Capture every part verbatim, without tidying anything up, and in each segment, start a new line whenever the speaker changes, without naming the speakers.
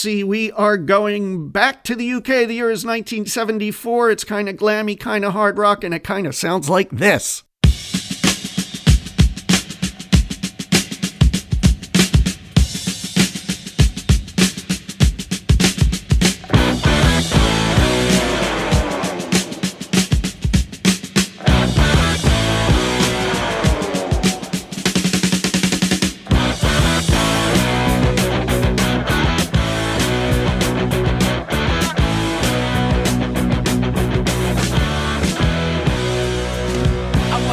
See, we are going back to the U K. The year is nineteen seventy-four. It's kind of glammy, kind of hard rock, and it kind of sounds like this.
I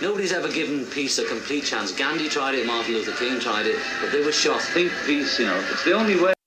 Nobody's ever given peace a complete chance. Gandhi tried it, Martin Luther King tried it, but they were shot.
Think peace, you know, it's the only way.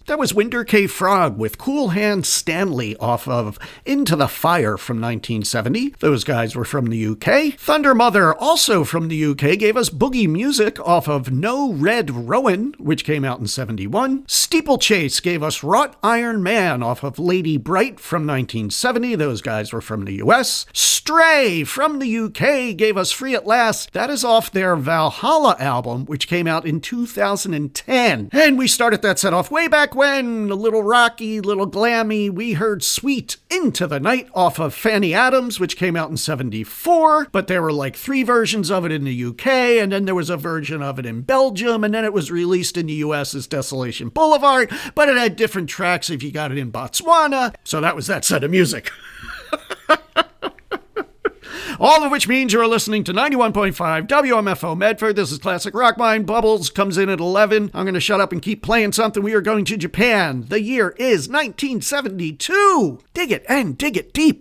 That was Winder K. Frog with Cool Hand Stanley off of Into the Fire from nineteen seventy. Those guys were from the U K. Thunder Mother, also from the U K, gave us Boogie Music off of No Red Rowan, which came out in seventy-one. Steeplechase gave us Wrought Iron Man off of Lady Bright from nineteen seventy. Those guys were from the U S. Stray from the U K gave us Free at Last. That is off their Valhalla album, which came out in two thousand ten. And we started that set off way back when, a little rocky, little glammy. We heard Sweet Into the Night off of Fanny Adams, which came out in seventy-four, but there were like three versions of it in the U K, and then there was a version of it in Belgium, and then it was released in the U S as Desolation Boulevard, but it had different tracks if you got it in Botswana. So that was that set of music. All of which means you're listening to ninety-one point five W M F O Medford. This is Classic Rock Mine. Bubbles comes in at eleven. I'm going to shut up and keep playing something. We are going to Japan. The year is nineteen seventy-two. Dig it and dig it deep.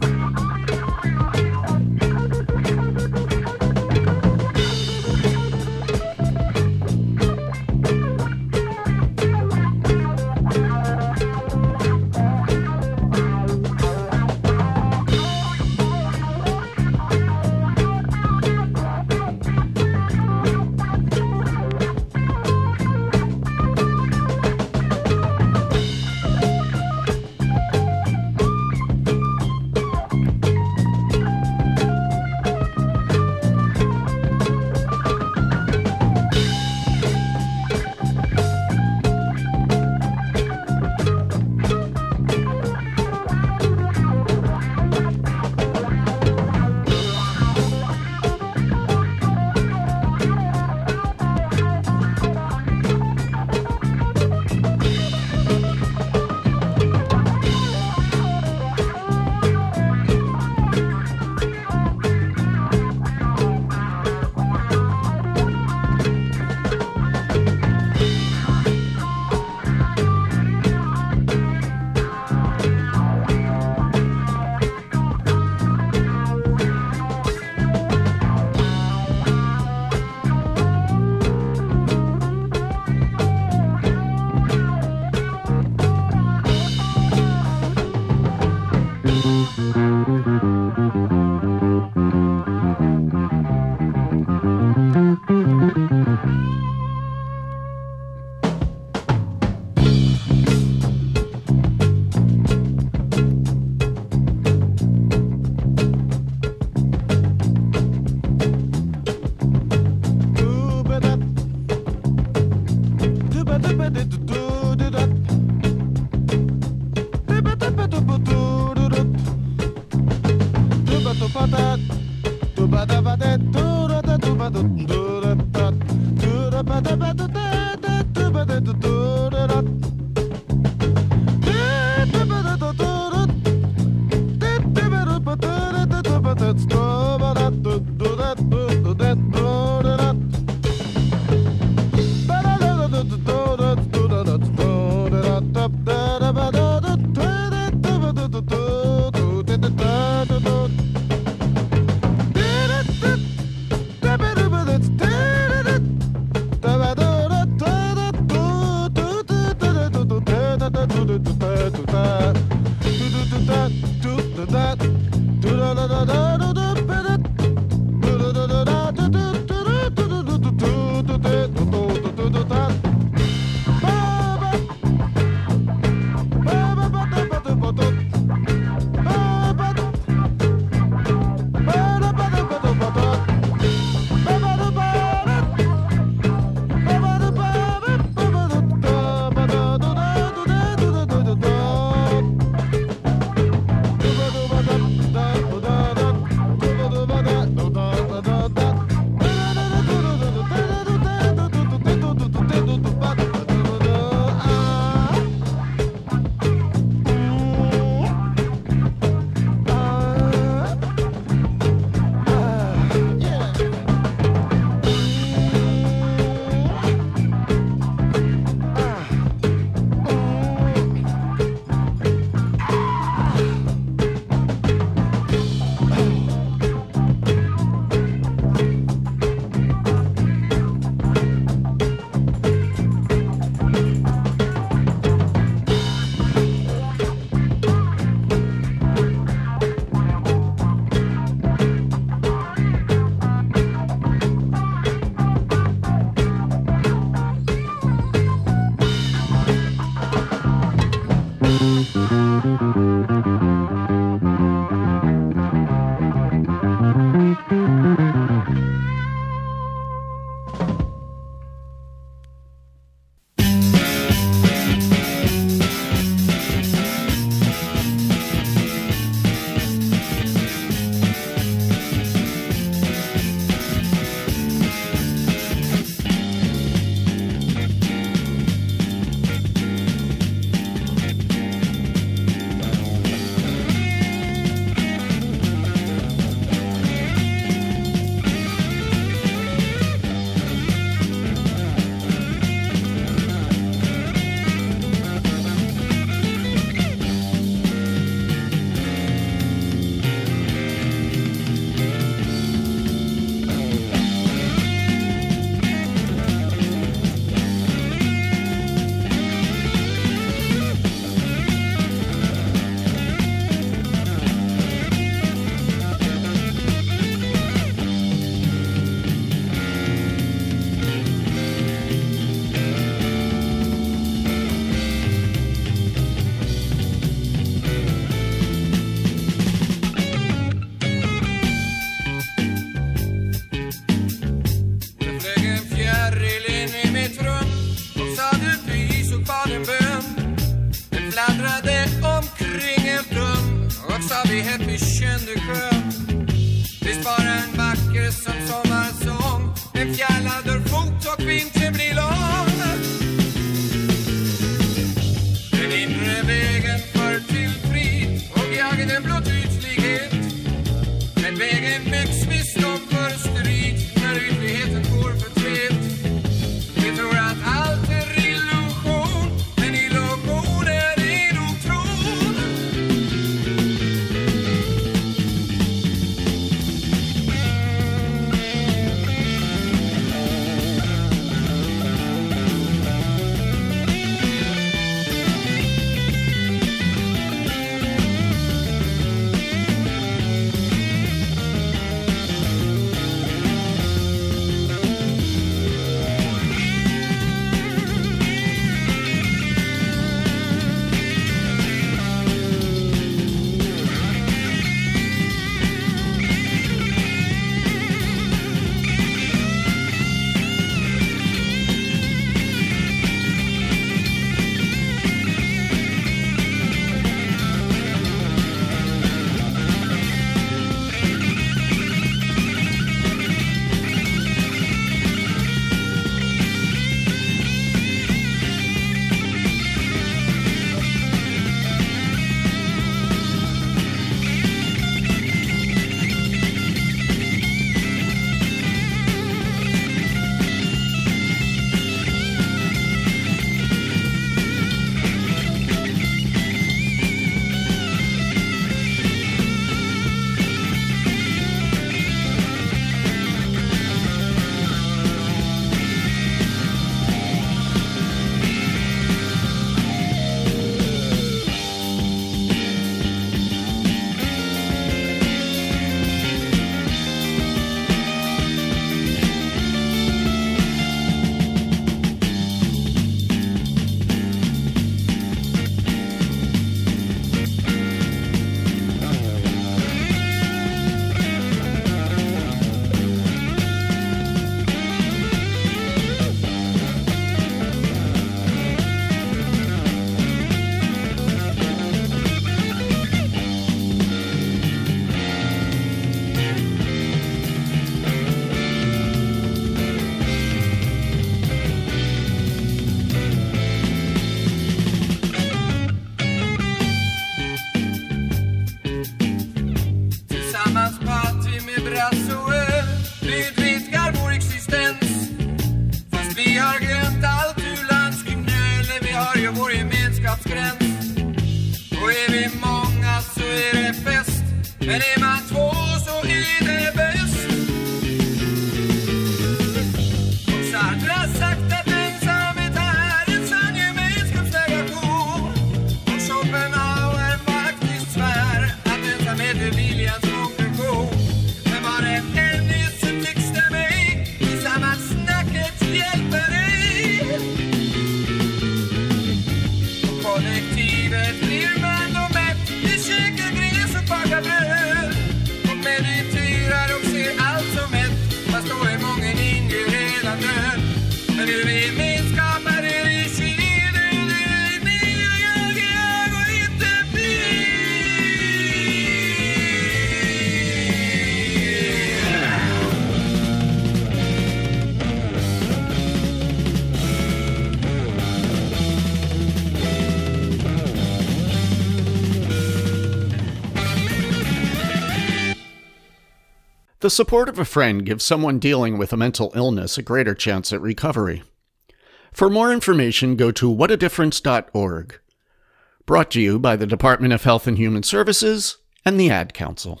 The support of a friend gives someone dealing with a mental illness a greater chance at recovery. For more information, go to what a difference dot org. Brought to you by the Department of Health and Human Services and the Ad Council.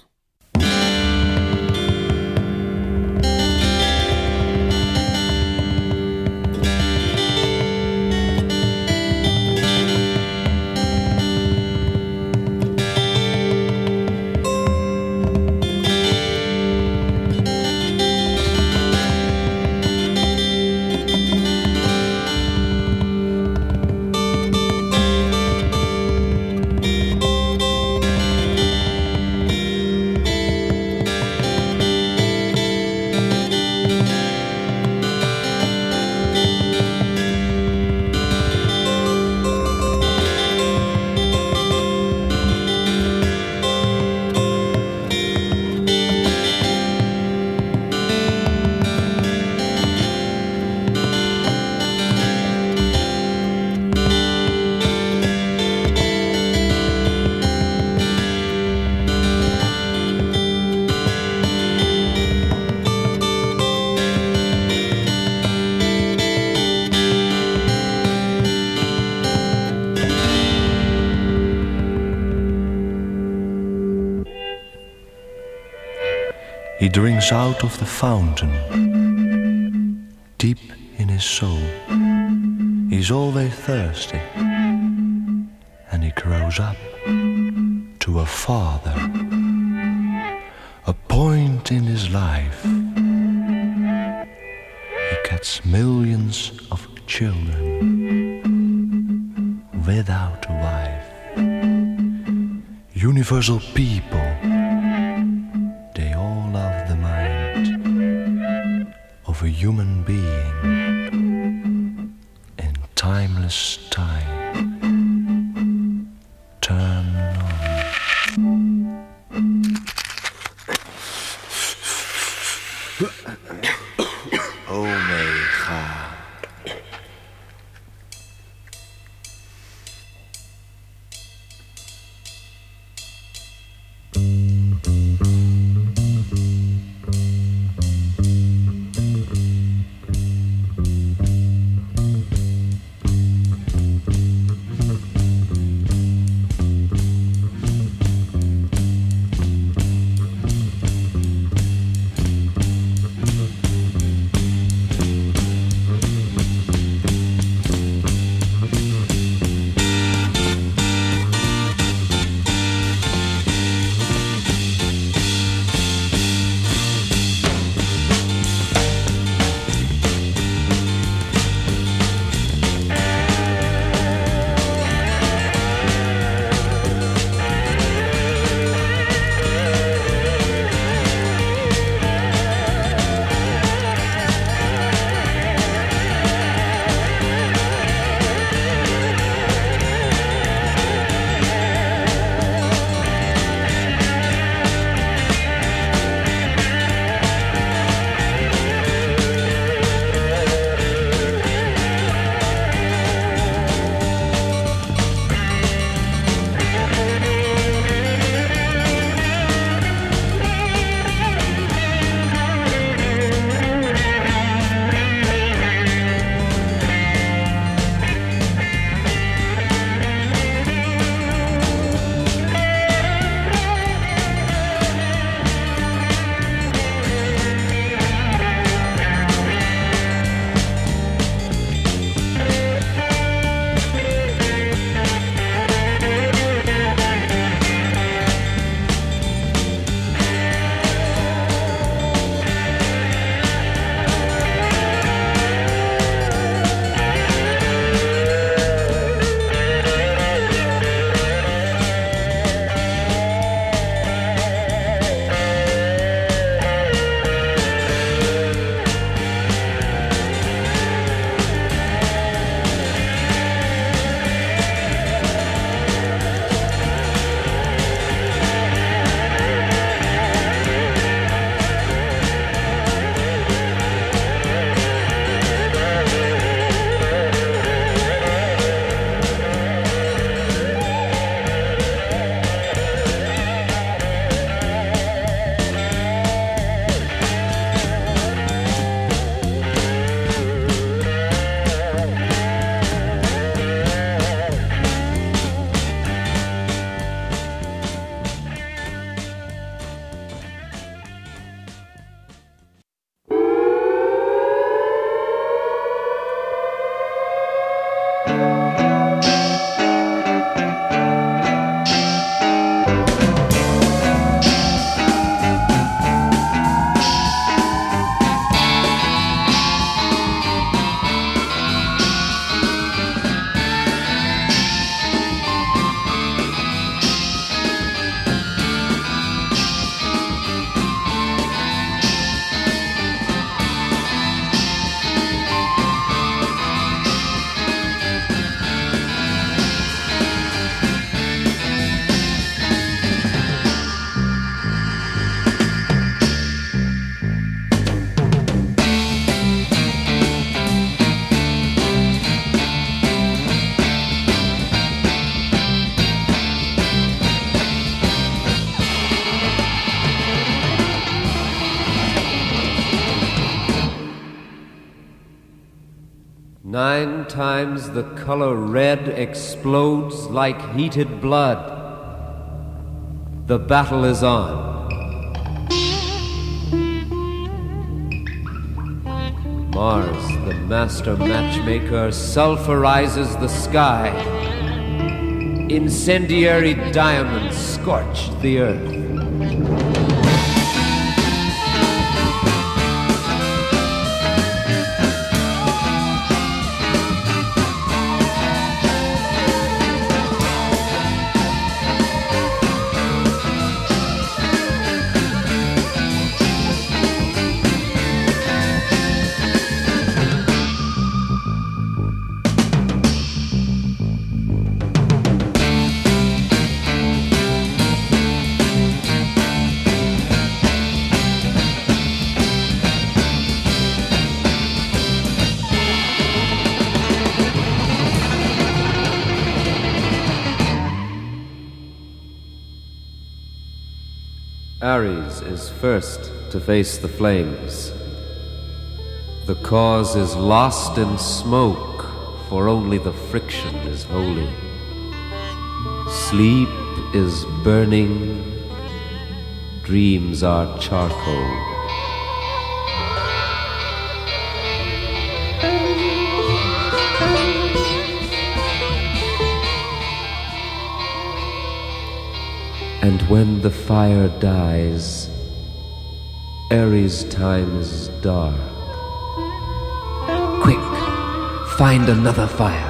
He drinks out of the fountain, deep in his soul. He's always thirsty, and he grows up to a father, a point in his life. He gets millions of children without a wife. Universal people, of a human being in timeless time. Turn on. Omega.
Nine times the color red explodes like heated blood. The battle is on. Mars, the master matchmaker, sulfurizes the sky. Incendiary diamonds scorch the earth. Ares is first to face the flames. The cause is lost in smoke, for only the friction is holy. Sleep is burning, dreams are charcoal. And when the fire dies, Ares' time is dark. Quick, find another fire.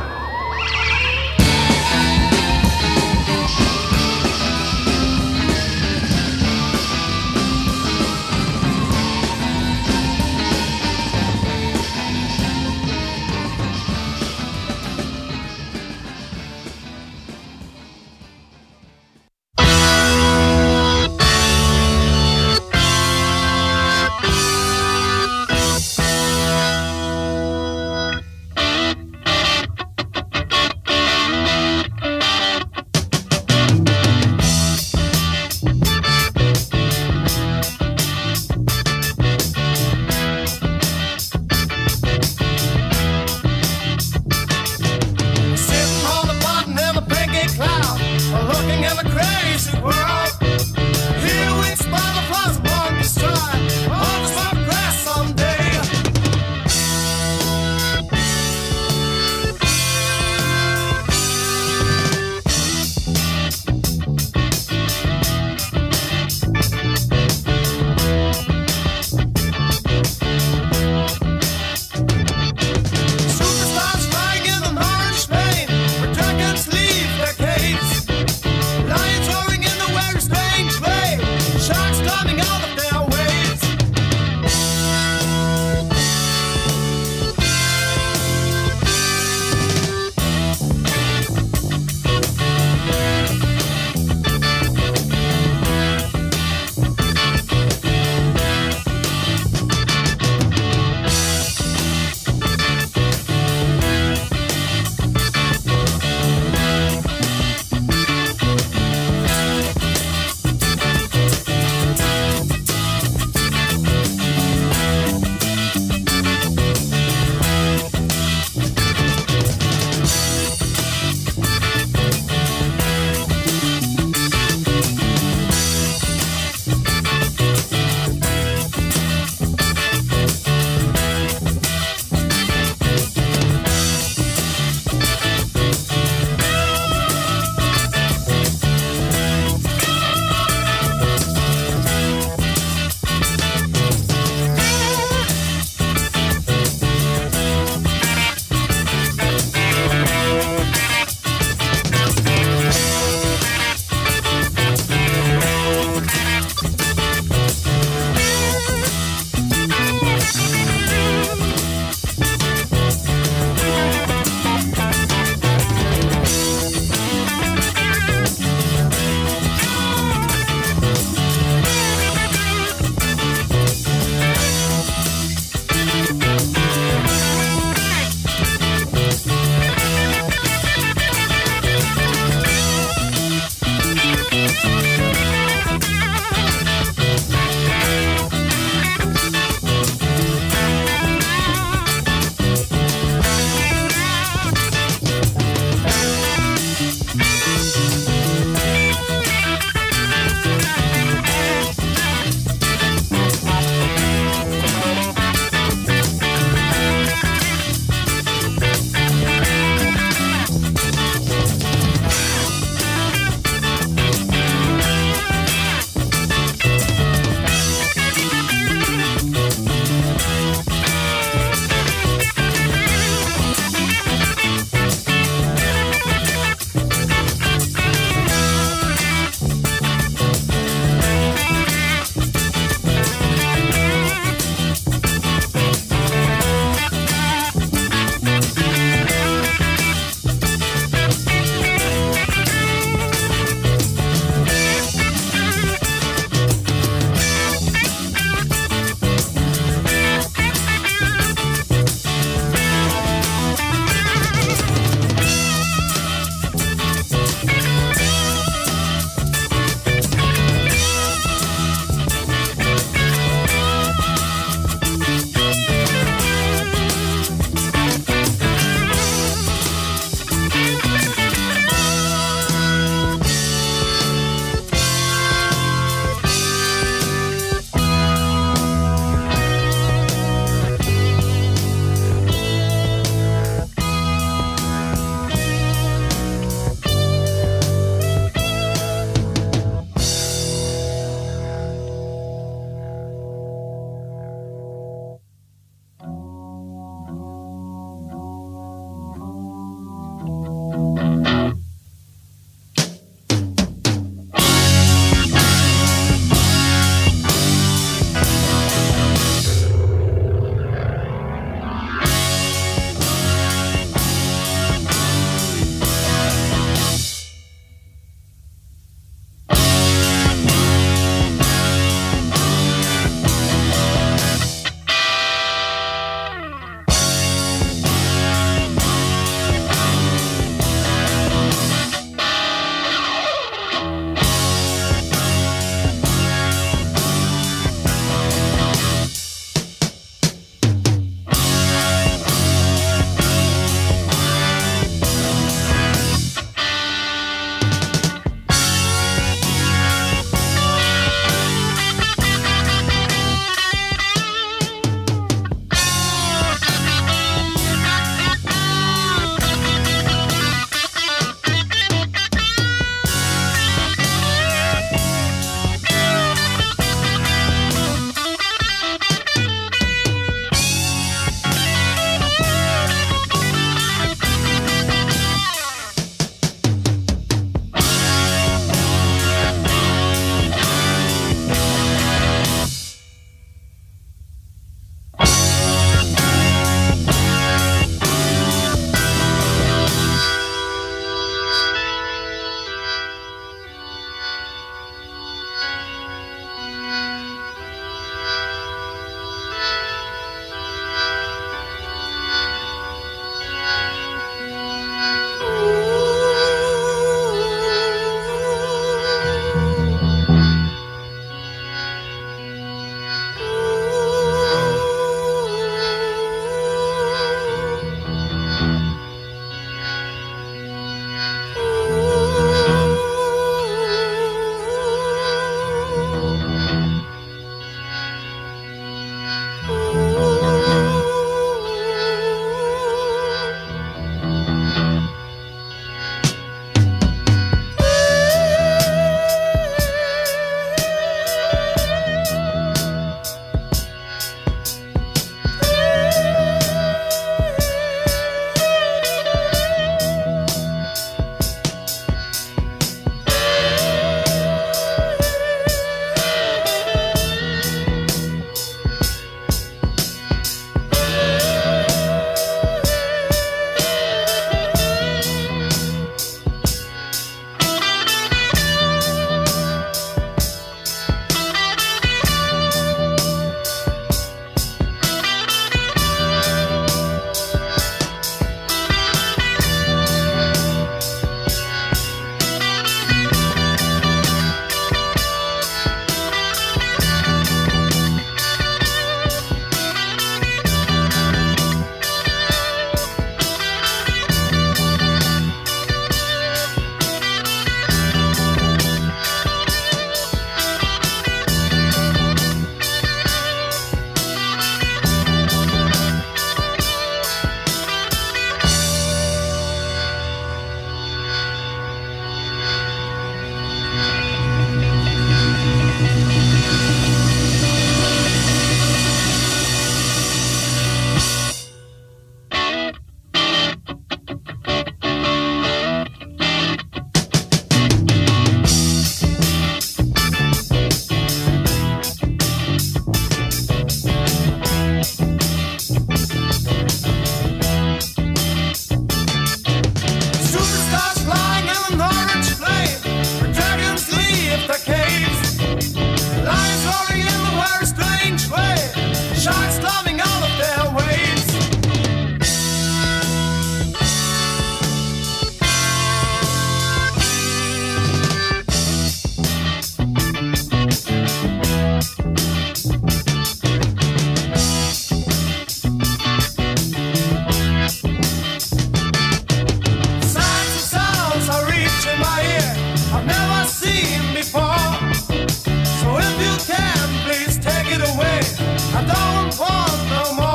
I don't want no more.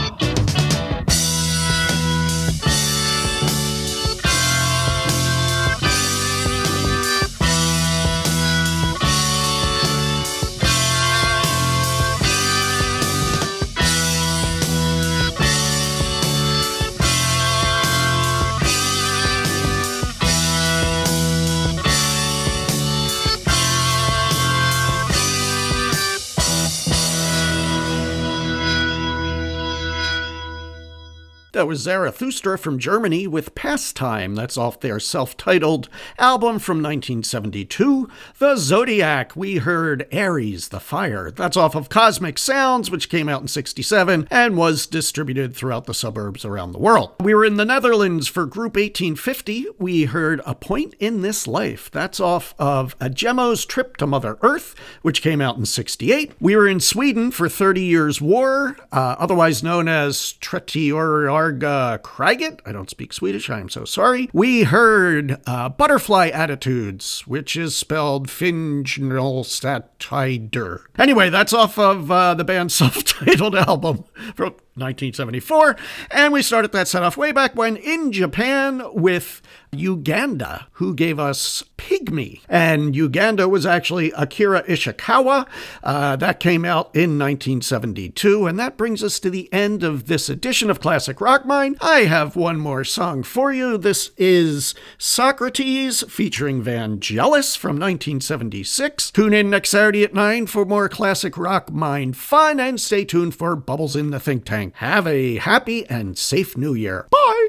That was Zarathustra from Germany with Pastime. That's off their self-titled album from nineteen seventy-two. The Zodiac, we heard Aries, the Fire. That's off of Cosmic Sounds, which came out in sixty-seven and was distributed throughout the suburbs around the world. We were in the Netherlands for Group eighteen fifty. We heard A Point in This Life. That's off of Agemo's Trip to Mother Earth, which came out in sixty-eight. We were in Sweden for thirty Years' War, uh, otherwise known as Trettior Kriget. I don't speak Swedish, I am so sorry. We heard uh, Butterfly Attitudes, which is spelled Finjnolstatider. Anyway, that's off of uh, the band's self-titled album from nineteen seventy-four. And we started that set off way back when in Japan with Uganda, who gave us Pygmy. And Uganda was actually Akira Ishikawa. Uh, that came out in nineteen seventy-two. And that brings us to the end of this edition of Classic Rock Mine. I have one more song for you. This is Socrates featuring Vangelis from nineteen seventy-six. Tune in next Saturday at nine for more Classic Rock Mine fun, and stay tuned for Bubbles in the Think Tank. Have a happy and safe New Year. Bye!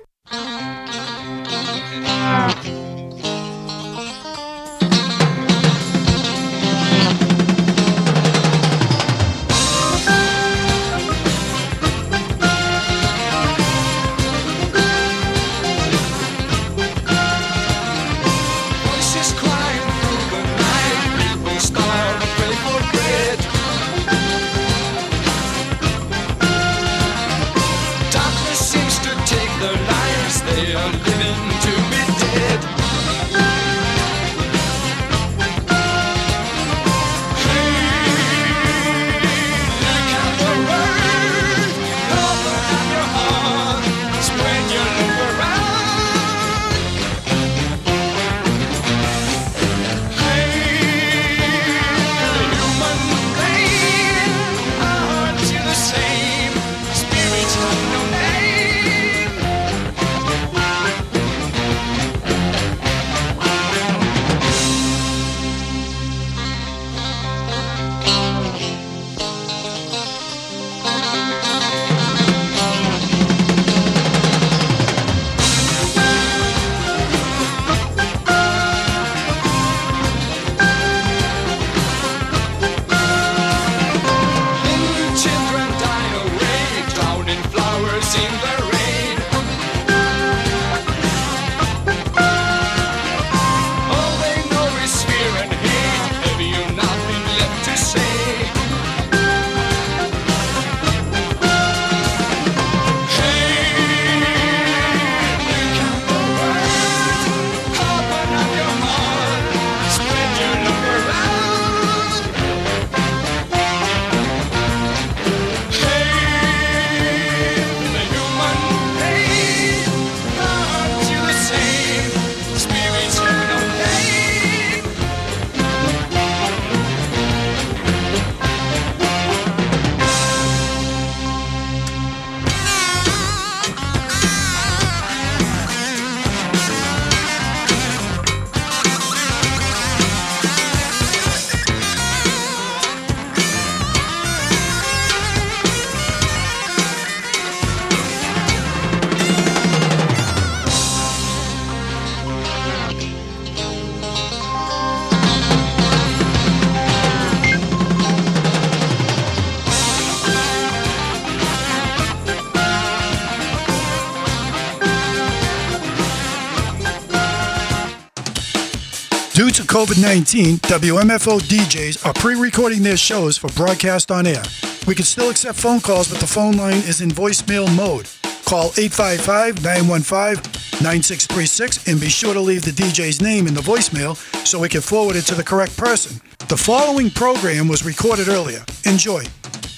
Due to COVID nineteen, W M F O D Js are pre-recording their shows for broadcast on air. We can still accept phone calls, but the phone line is in voicemail mode. Call eight five five, nine one five, nine six three six and be sure to leave the D J's name in the voicemail so we can forward it to the correct person. The following program was recorded earlier. Enjoy.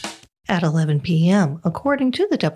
at eleven p.m., according to the